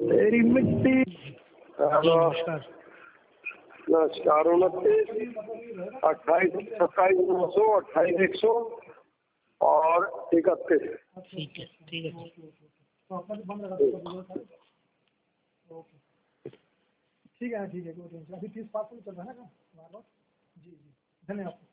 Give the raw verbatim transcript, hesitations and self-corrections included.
तेरी मिट्टी। हेलो नमस्कार। नमस्कार। उनतीस अट्ठाईस सत्ताईस नौ सौ अट्ठाईस एक सौ और इकतीस। ठीक है ठीक है ठीक है ठीक है। अभी तीस पास चल रहा है ना। जी जी धन्यवाद।